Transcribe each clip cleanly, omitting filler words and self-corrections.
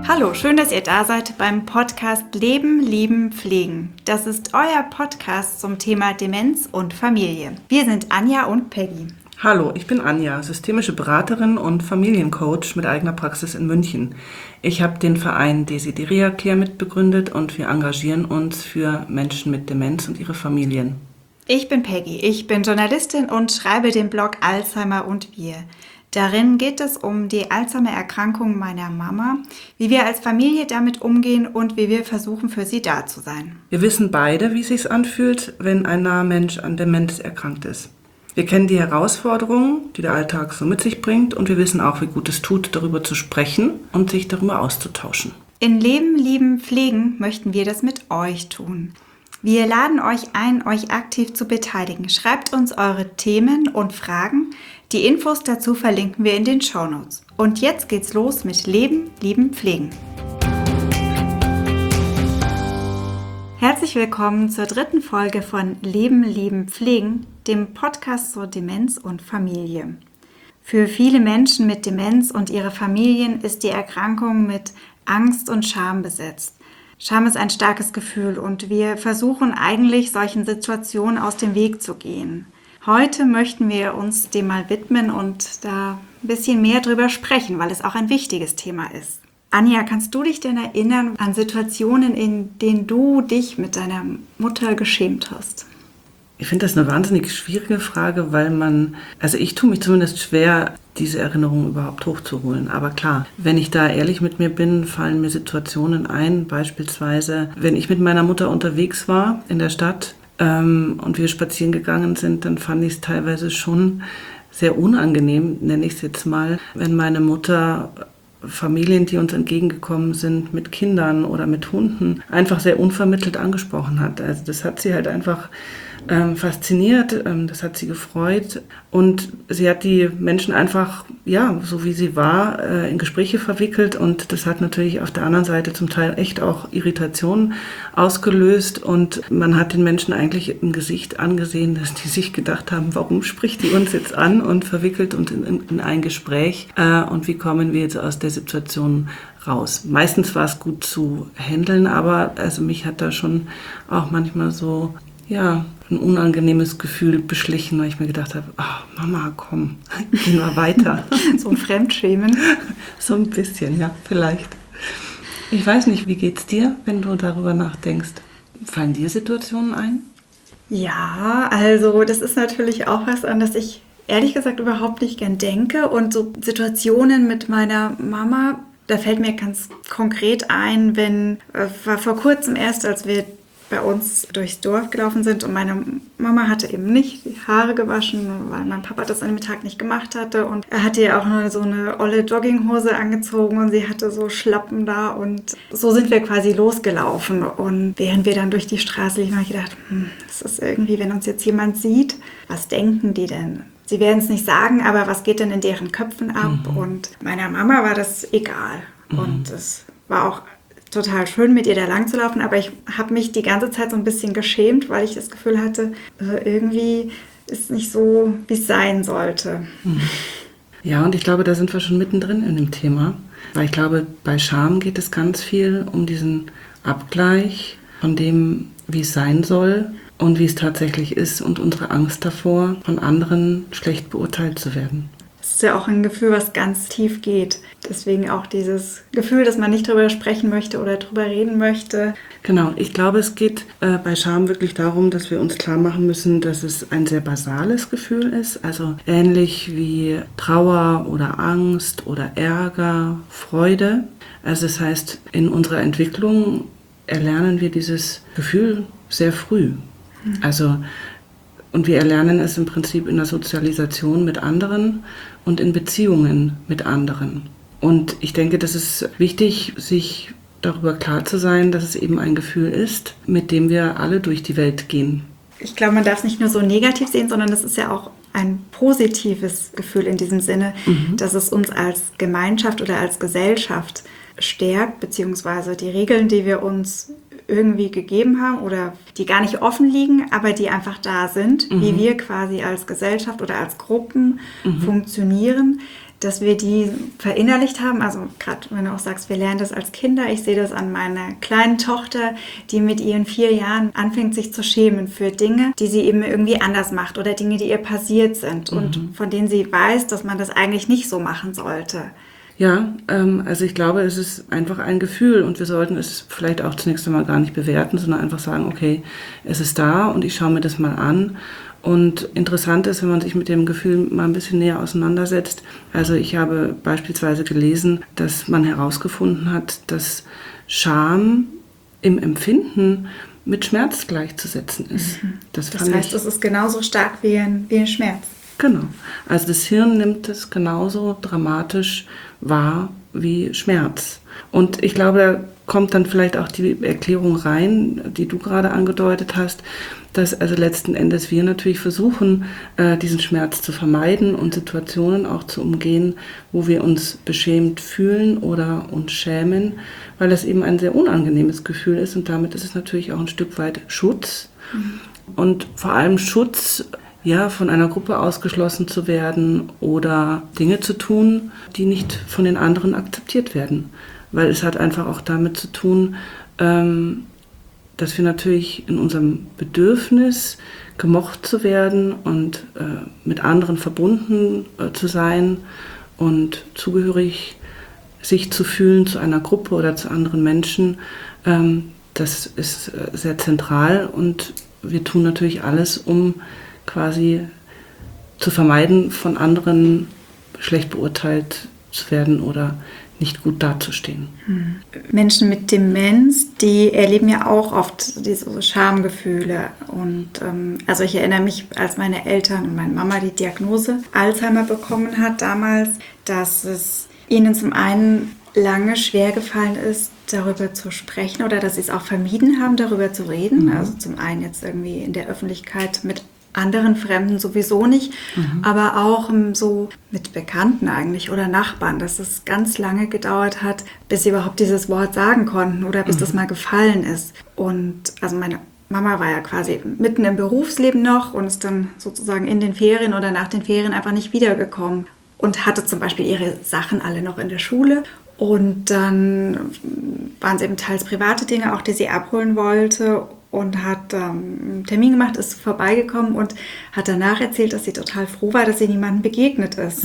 Hallo, schön, dass ihr da seid beim Podcast Leben, Lieben, Pflegen. Das ist euer Podcast zum Thema Demenz und Familie. Wir sind Anja und Peggy. Hallo, ich bin Anja, systemische Beraterin und Familiencoach mit eigener Praxis in München. Ich habe den Verein Desideria Care mitbegründet und wir engagieren uns für Menschen mit Demenz und ihre Familien. Ich bin Peggy, ich bin Journalistin und schreibe den Blog Alzheimer und wir. Darin geht es um die Alzheimer-Erkrankung meiner Mama, wie wir als Familie damit umgehen und wie wir versuchen, für sie da zu sein. Wir wissen beide, wie es sich anfühlt, wenn ein naher Mensch an Demenz erkrankt ist. Wir kennen die Herausforderungen, die der Alltag so mit sich bringt, und wir wissen auch, wie gut es tut, darüber zu sprechen und sich darüber auszutauschen. In Leben, Lieben, Pflegen möchten wir das mit euch tun. Wir laden euch ein, euch aktiv zu beteiligen. Schreibt uns eure Themen und Fragen. Die Infos dazu verlinken wir in den Shownotes. Und jetzt geht's los mit Leben, Lieben, Pflegen. Herzlich willkommen zur 3. Folge von Leben, Lieben, Pflegen, dem Podcast zur Demenz und Familie. Für viele Menschen mit Demenz und ihre Familien ist die Erkrankung mit Angst und Scham besetzt. Scham ist ein starkes Gefühl und wir versuchen eigentlich, solchen Situationen aus dem Weg zu gehen. Heute möchten wir uns dem mal widmen und da ein bisschen mehr drüber sprechen, weil es auch ein wichtiges Thema ist. Anja, kannst du dich denn erinnern an Situationen, in denen du dich mit deiner Mutter geschämt hast? Ich finde das eine wahnsinnig schwierige Frage, weil ich tue mich zumindest schwer, diese Erinnerungen überhaupt hochzuholen. Aber klar, wenn ich da ehrlich mit mir bin, fallen mir Situationen ein. Beispielsweise, wenn ich mit meiner Mutter unterwegs war in der Stadt und wir spazieren gegangen sind, dann fand ich es teilweise schon sehr unangenehm, nenne ich es jetzt mal, wenn meine Mutter Familien, die uns entgegengekommen sind, mit Kindern oder mit Hunden, einfach sehr unvermittelt angesprochen hat. Also das hat sie halt einfach fasziniert, das hat sie gefreut und sie hat die Menschen einfach, ja, so wie sie war, in Gespräche verwickelt und das hat natürlich auf der anderen Seite zum Teil echt auch Irritation ausgelöst und man hat den Menschen eigentlich im Gesicht angesehen, dass die sich gedacht haben, warum spricht die uns jetzt an und verwickelt uns in ein Gespräch und wie kommen wir jetzt aus der Situation raus. Meistens war es gut zu handeln, aber also mich hat da schon auch manchmal so ein unangenehmes Gefühl beschlichen, weil ich mir gedacht habe, Mama, komm, gehen wir weiter. So ein Fremdschämen. So ein bisschen, ja, vielleicht. Ich weiß nicht, wie geht's dir, wenn du darüber nachdenkst? Fallen dir Situationen ein? Ja, also das ist natürlich auch was, an das ich ehrlich gesagt überhaupt nicht gern denke. Und so Situationen mit meiner Mama, da fällt mir ganz konkret ein, war vor kurzem erst, als wir bei uns durchs Dorf gelaufen sind und meine Mama hatte eben nicht die Haare gewaschen, weil mein Papa das an dem Tag nicht gemacht hatte und er hatte ja auch nur so eine olle Jogginghose angezogen und sie hatte so Schlappen da und so sind wir quasi losgelaufen und während wir dann durch die Straße liefen, habe ich gedacht, das ist irgendwie, wenn uns jetzt jemand sieht, was denken die denn? Sie werden es nicht sagen, aber was geht denn in deren Köpfen ab? Und meiner Mama war das egal und es war auch total schön, mit ihr da lang zu laufen, aber ich habe mich die ganze Zeit so ein bisschen geschämt, weil ich das Gefühl hatte, irgendwie ist es nicht so, wie es sein sollte. Ja, und ich glaube, da sind wir schon mittendrin in dem Thema, weil ich glaube, bei Scham geht es ganz viel um diesen Abgleich von dem, wie es sein soll und wie es tatsächlich ist und unsere Angst davor, von anderen schlecht beurteilt zu werden. Das ist ja auch ein Gefühl, was ganz tief geht. Deswegen auch dieses Gefühl, dass man nicht drüber sprechen möchte oder drüber reden möchte. Genau, ich glaube, es geht bei Scham wirklich darum, dass wir uns klar machen müssen, dass es ein sehr basales Gefühl ist. Also ähnlich wie Trauer oder Angst oder Ärger, Freude. Also das heißt, in unserer Entwicklung erlernen wir dieses Gefühl sehr früh. Und wir erlernen es im Prinzip in der Sozialisation mit anderen und in Beziehungen mit anderen. Und ich denke, das ist wichtig, sich darüber klar zu sein, dass es eben ein Gefühl ist, mit dem wir alle durch die Welt gehen. Ich glaube, man darf es nicht nur so negativ sehen, sondern das ist ja auch ein positives Gefühl in diesem Sinne, dass es uns als Gemeinschaft oder als Gesellschaft stärkt, beziehungsweise die Regeln, die wir uns irgendwie gegeben haben oder die gar nicht offen liegen, aber die einfach da sind, wie wir quasi als Gesellschaft oder als Gruppen funktionieren, dass wir die verinnerlicht haben. Also gerade wenn du auch sagst, wir lernen das als Kinder. Ich sehe das an meiner kleinen Tochter, die mit ihren 4 Jahren anfängt, sich zu schämen für Dinge, die sie eben irgendwie anders macht oder Dinge, die ihr passiert sind und von denen sie weiß, dass man das eigentlich nicht so machen sollte. Ja, also ich glaube, es ist einfach ein Gefühl und wir sollten es vielleicht auch zunächst einmal gar nicht bewerten, sondern einfach sagen, okay, es ist da und ich schaue mir das mal an. Und interessant ist, wenn man sich mit dem Gefühl mal ein bisschen näher auseinandersetzt. Also ich habe beispielsweise gelesen, dass man herausgefunden hat, dass Scham im Empfinden mit Schmerz gleichzusetzen ist. Das heißt, es ist genauso stark wie ein Schmerz. Genau. Also das Hirn nimmt es genauso dramatisch wahr wie Schmerz. Und ich glaube, da kommt dann vielleicht auch die Erklärung rein, die du gerade angedeutet hast, dass also letzten Endes wir natürlich versuchen, diesen Schmerz zu vermeiden und Situationen auch zu umgehen, wo wir uns beschämt fühlen oder uns schämen, weil das eben ein sehr unangenehmes Gefühl ist und damit ist es natürlich auch ein Stück weit Schutz und vor allem Schutz, ja, von einer Gruppe ausgeschlossen zu werden oder Dinge zu tun, die nicht von den anderen akzeptiert werden. Weil es hat einfach auch damit zu tun, dass wir natürlich in unserem Bedürfnis, gemocht zu werden und mit anderen verbunden zu sein und zugehörig sich zu fühlen zu einer Gruppe oder zu anderen Menschen, das ist sehr zentral und wir tun natürlich alles, um quasi zu vermeiden, von anderen schlecht beurteilt zu werden oder nicht gut dazustehen. Menschen mit Demenz, die erleben ja auch oft diese Schamgefühle. Und also ich erinnere mich, als meine Eltern und meine Mama die Diagnose Alzheimer bekommen hat damals, dass es ihnen zum einen lange schwer gefallen ist, darüber zu sprechen oder dass sie es auch vermieden haben, darüber zu reden. Also zum einen jetzt irgendwie in der Öffentlichkeit mit anderen Fremden sowieso nicht, aber auch so mit Bekannten eigentlich oder Nachbarn, dass es ganz lange gedauert hat, bis sie überhaupt dieses Wort sagen konnten oder bis das mal gefallen ist. Und also meine Mama war ja quasi mitten im Berufsleben noch und ist dann sozusagen in den Ferien oder nach den Ferien einfach nicht wiedergekommen und hatte zum Beispiel ihre Sachen alle noch in der Schule. Und dann waren es eben teils private Dinge, auch die sie abholen wollte. Und hat einen Termin gemacht, ist vorbeigekommen und hat danach erzählt, dass sie total froh war, dass sie niemandem begegnet ist.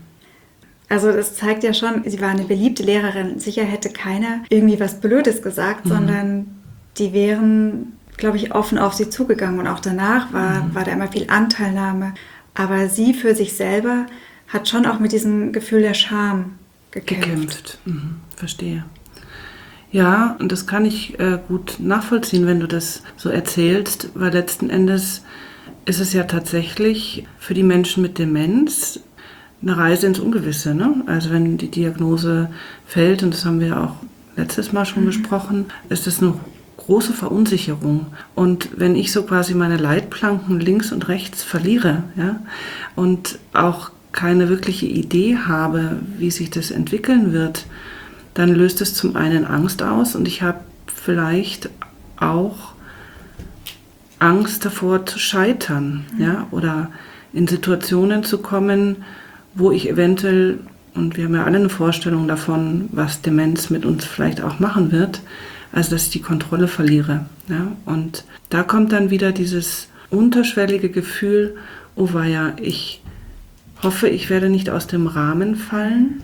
Also das zeigt ja schon, sie war eine beliebte Lehrerin. Sicher hätte keiner irgendwie was Blödes gesagt, sondern die wären, glaube ich, offen auf sie zugegangen. Und auch danach war da immer viel Anteilnahme. Aber sie für sich selber hat schon auch mit diesem Gefühl der Scham gekämpft. Verstehe. Ja, und das kann ich gut nachvollziehen, wenn du das so erzählst, weil letzten Endes ist es ja tatsächlich für die Menschen mit Demenz eine Reise ins Ungewisse, ne? Also wenn die Diagnose fällt, und das haben wir auch letztes Mal schon besprochen, ist das eine große Verunsicherung. Und wenn ich so quasi meine Leitplanken links und rechts verliere, ja, und auch keine wirkliche Idee habe, wie sich das entwickeln wird, dann löst es zum einen Angst aus und ich habe vielleicht auch Angst davor zu scheitern, ja, oder in Situationen zu kommen, wo ich eventuell, und wir haben ja alle eine Vorstellung davon, was Demenz mit uns vielleicht auch machen wird, also dass ich die Kontrolle verliere. Ja, und da kommt dann wieder dieses unterschwellige Gefühl, oh weia, ich hoffe, ich werde nicht aus dem Rahmen fallen,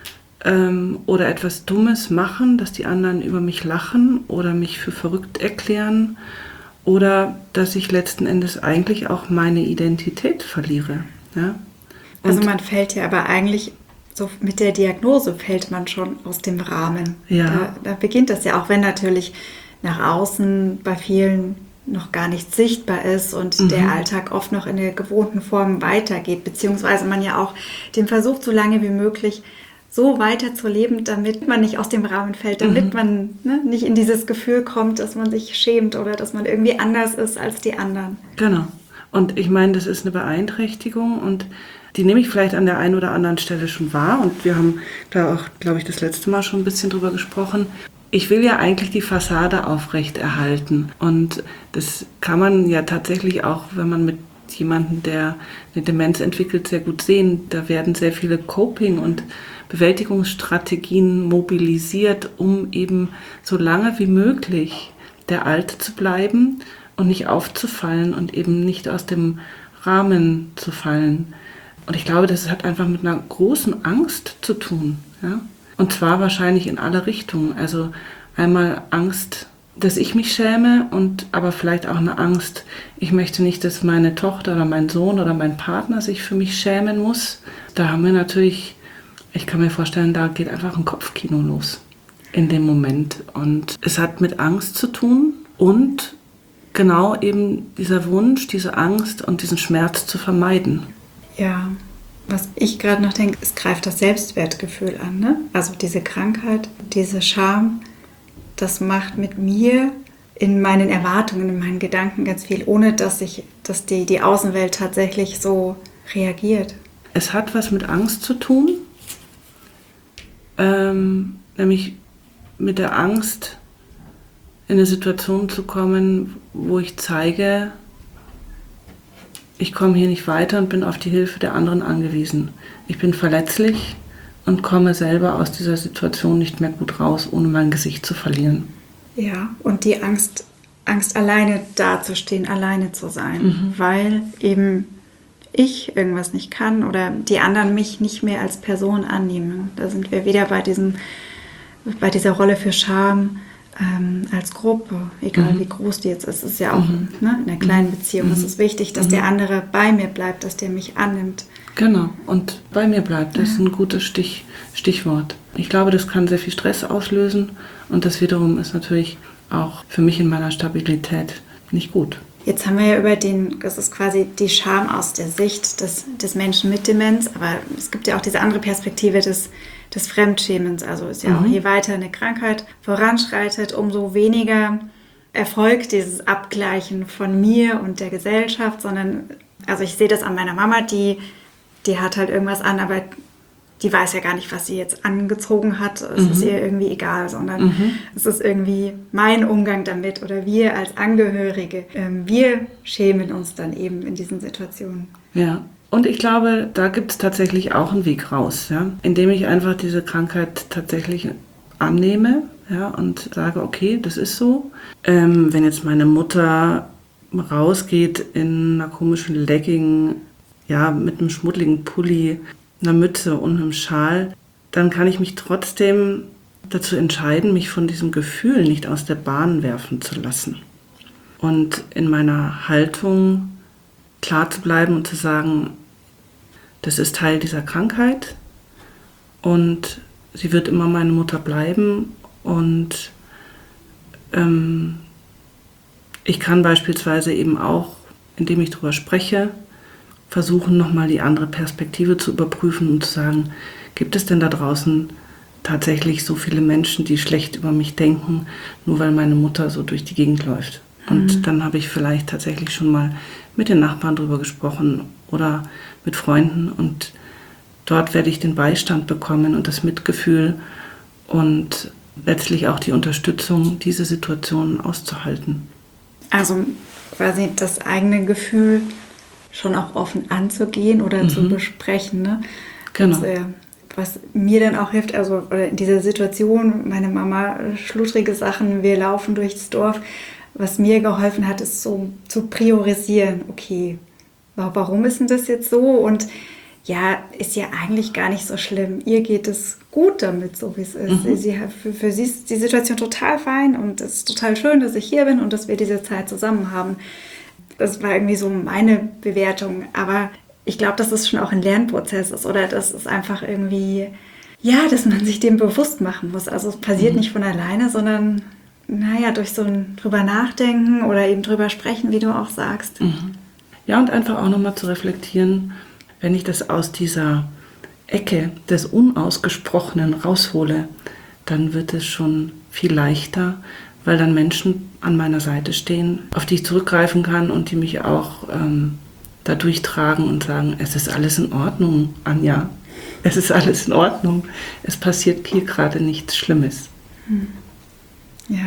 oder etwas Dummes machen, dass die anderen über mich lachen oder mich für verrückt erklären oder dass ich letzten Endes eigentlich auch meine Identität verliere. Ja? Also man fällt ja aber eigentlich, so mit der Diagnose fällt man schon aus dem Rahmen. Ja. Da beginnt das ja, auch wenn natürlich nach außen bei vielen noch gar nicht sichtbar ist und der Alltag oft noch in der gewohnten Form weitergeht, beziehungsweise man ja auch den versucht, so lange wie möglich so weiterzuleben, damit man nicht aus dem Rahmen fällt, damit man nicht in dieses Gefühl kommt, dass man sich schämt oder dass man irgendwie anders ist als die anderen. Genau. Und ich meine, das ist eine Beeinträchtigung und die nehme ich vielleicht an der einen oder anderen Stelle schon wahr. Und wir haben da auch, glaube ich, das letzte Mal schon ein bisschen drüber gesprochen. Ich will ja eigentlich die Fassade aufrechterhalten. Und das kann man ja tatsächlich auch, wenn man mit jemanden, der eine Demenz entwickelt, sehr gut sehen. Da werden sehr viele Coping- und Bewältigungsstrategien mobilisiert, um eben so lange wie möglich der Alte zu bleiben und nicht aufzufallen und eben nicht aus dem Rahmen zu fallen. Und ich glaube, das hat einfach mit einer großen Angst zu tun. Ja? Und zwar wahrscheinlich in alle Richtungen. Also einmal Angst, dass ich mich schäme, und aber vielleicht auch eine Angst, ich möchte nicht, dass meine Tochter oder mein Sohn oder mein Partner sich für mich schämen muss. Da haben wir natürlich, ich kann mir vorstellen, da geht einfach ein Kopfkino los in dem Moment. Und es hat mit Angst zu tun und genau eben dieser Wunsch, diese Angst und diesen Schmerz zu vermeiden. Ja, was ich gerade noch denke, es greift das Selbstwertgefühl an, ne? Also diese Krankheit, diese Scham, das macht mit mir in meinen Erwartungen, in meinen Gedanken ganz viel, ohne dass die Außenwelt tatsächlich so reagiert. Es hat was mit Angst zu tun, nämlich mit der Angst, in eine Situation zu kommen, wo ich zeige, ich komme hier nicht weiter und bin auf die Hilfe der anderen angewiesen. Ich bin verletzlich und komme selber aus dieser Situation nicht mehr gut raus, ohne mein Gesicht zu verlieren. Ja, und die Angst alleine dazustehen, alleine zu sein, weil eben ich irgendwas nicht kann oder die anderen mich nicht mehr als Person annehmen. Da sind wir wieder bei dieser Rolle für Scham als Gruppe, egal wie groß die jetzt ist. Es ist ja auch in einer kleinen Beziehung. Es ist wichtig, dass der andere bei mir bleibt, dass der mich annimmt. Genau, und bei mir bleibt, das ist ein gutes Stichwort. Ich glaube, das kann sehr viel Stress auslösen und das wiederum ist natürlich auch für mich in meiner Stabilität nicht gut. Jetzt haben wir ja das ist quasi die Scham aus der Sicht des Menschen mit Demenz, aber es gibt ja auch diese andere Perspektive des Fremdschämens. Also ist ja auch, je weiter eine Krankheit voranschreitet, umso weniger erfolgt dieses Abgleichen von mir und der Gesellschaft, sondern, also ich sehe das an meiner Mama, die hat halt irgendwas an, aber die weiß ja gar nicht, was sie jetzt angezogen hat. Es ist ihr irgendwie egal, sondern es ist irgendwie mein Umgang damit oder wir als Angehörige. Wir schämen uns dann eben in diesen Situationen. Ja, und ich glaube, da gibt es tatsächlich auch einen Weg raus, ja? Indem ich einfach diese Krankheit tatsächlich annehme, ja, und sage, okay, das ist so. Wenn jetzt meine Mutter rausgeht in einer komischen Legging, ja, mit einem schmuddeligen Pulli, einer Mütze und einem Schal, dann kann ich mich trotzdem dazu entscheiden, mich von diesem Gefühl nicht aus der Bahn werfen zu lassen. Und in meiner Haltung klar zu bleiben und zu sagen, das ist Teil dieser Krankheit und sie wird immer meine Mutter bleiben und ich kann beispielsweise eben auch, indem ich darüber spreche, versuchen, nochmal die andere Perspektive zu überprüfen und zu sagen, gibt es denn da draußen tatsächlich so viele Menschen, die schlecht über mich denken, nur weil meine Mutter so durch die Gegend läuft? Und dann habe ich vielleicht tatsächlich schon mal mit den Nachbarn drüber gesprochen oder mit Freunden und dort werde ich den Beistand bekommen und das Mitgefühl und letztlich auch die Unterstützung, diese Situation auszuhalten. Also quasi das eigene Gefühl schon auch offen anzugehen oder zu besprechen. Ne? Genau. Was mir dann auch hilft, also oder in dieser Situation, meine Mama, schludrige Sachen, wir laufen durchs Dorf, was mir geholfen hat, ist so zu priorisieren, okay, warum ist denn das jetzt so? Und ja, ist ja eigentlich gar nicht so schlimm. Ihr geht es gut damit, so wie es ist. Für sie ist die Situation total fein und es ist total schön, dass ich hier bin und dass wir diese Zeit zusammen haben. Das war irgendwie so meine Bewertung. Aber ich glaube, dass es schon auch ein Lernprozess ist oder dass es einfach irgendwie, ja, dass man sich dem bewusst machen muss. Also es passiert nicht von alleine, sondern, durch so ein drüber nachdenken oder eben drüber sprechen, wie du auch sagst. Ja, und einfach auch nochmal zu reflektieren, wenn ich das aus dieser Ecke des Unausgesprochenen raushole, dann wird es schon viel leichter, weil dann Menschen an meiner Seite stehen, auf die ich zurückgreifen kann und die mich auch da durchtragen und sagen, es ist alles in Ordnung, Anja, es ist alles in Ordnung, es passiert hier gerade nichts Schlimmes. Ja,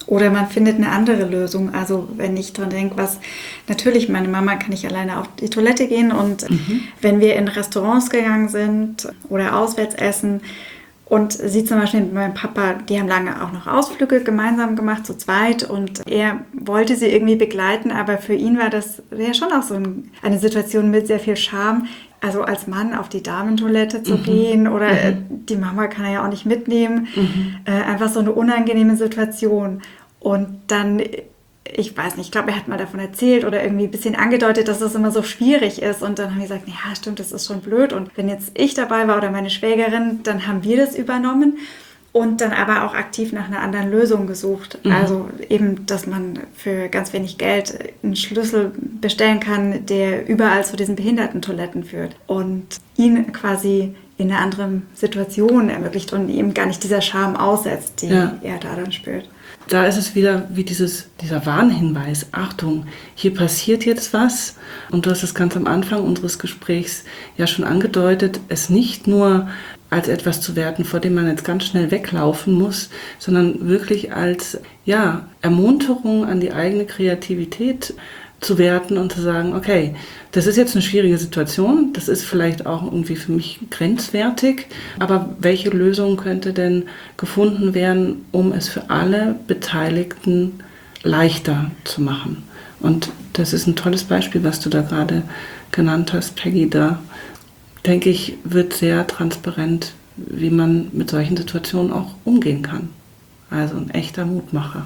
Oder man findet eine andere Lösung. Also wenn ich dran denke, natürlich, meine Mama kann nicht alleine auf die Toilette gehen und wenn wir in Restaurants gegangen sind oder auswärts essen und sie zum Beispiel mit meinem Papa, die haben lange auch noch Ausflüge gemeinsam gemacht, zu zweit, und er wollte sie irgendwie begleiten, aber für ihn war das ja schon auch so eine Situation mit sehr viel Scham, also als Mann auf die Damentoilette zu gehen oder die Mama kann er ja auch nicht mitnehmen. Einfach so eine unangenehme Situation. Und dann, ich weiß nicht, ich glaube, er hat mal davon erzählt oder irgendwie ein bisschen angedeutet, dass das immer so schwierig ist. Und dann haben wir gesagt, ja stimmt, das ist schon blöd. Und wenn jetzt ich dabei war oder meine Schwägerin, dann haben wir das übernommen. Und dann aber auch aktiv nach einer anderen Lösung gesucht. Also eben, dass man für ganz wenig Geld einen Schlüssel bestellen kann, der überall zu diesen Behindertentoiletten führt. Und ihn quasi in einer anderen Situation ermöglicht und ihm gar nicht dieser Scham aussetzt, die er da dann spürt. Da ist es wieder wie dieser Warnhinweis. Achtung, hier passiert jetzt was. Und du hast es ganz am Anfang unseres Gesprächs ja schon angedeutet, es nicht nur als etwas zu werten, vor dem man jetzt ganz schnell weglaufen muss, sondern wirklich als Ermunterung an die eigene Kreativität zu werten und zu sagen, okay, das ist jetzt eine schwierige Situation, das ist vielleicht auch irgendwie für mich grenzwertig, aber welche Lösung könnte denn gefunden werden, um es für alle Beteiligten leichter zu machen? Und das ist ein tolles Beispiel, was du da gerade genannt hast, Peggy. Da denke ich, wird sehr transparent, wie man mit solchen Situationen auch umgehen kann. Also ein echter Mutmacher.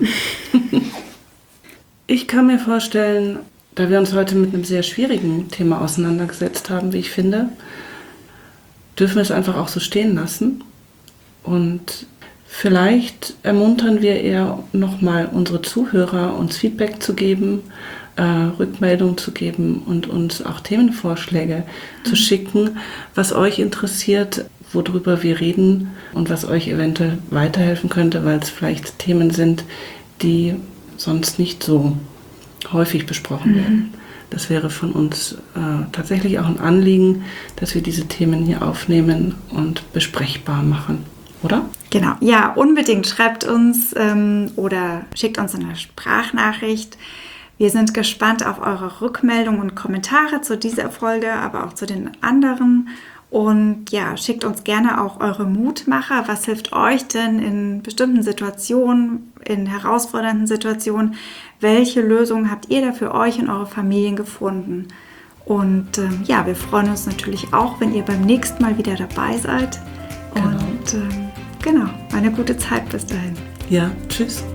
Ich kann mir vorstellen, da wir uns heute mit einem sehr schwierigen Thema auseinandergesetzt haben, wie ich finde, dürfen wir es einfach auch so stehen lassen. Und vielleicht ermuntern wir eher nochmal unsere Zuhörer, uns Feedback zu geben, Rückmeldung zu geben und uns auch Themenvorschläge zu schicken, was euch interessiert, worüber wir reden und was euch eventuell weiterhelfen könnte, weil es vielleicht Themen sind, die sonst nicht so häufig besprochen werden. Das wäre von uns tatsächlich auch ein Anliegen, dass wir diese Themen hier aufnehmen und besprechbar machen, oder? Genau, ja, unbedingt. Schreibt uns oder schickt uns eine Sprachnachricht. Wir sind gespannt auf eure Rückmeldungen und Kommentare zu dieser Folge, aber auch zu den anderen. Und ja, schickt uns gerne auch eure Mutmacher. Was hilft euch denn in bestimmten Situationen, in herausfordernden Situationen? Welche Lösungen habt ihr da für euch und eure Familien gefunden? Und wir freuen uns natürlich auch, wenn ihr beim nächsten Mal wieder dabei seid. Und eine gute Zeit bis dahin. Ja, tschüss.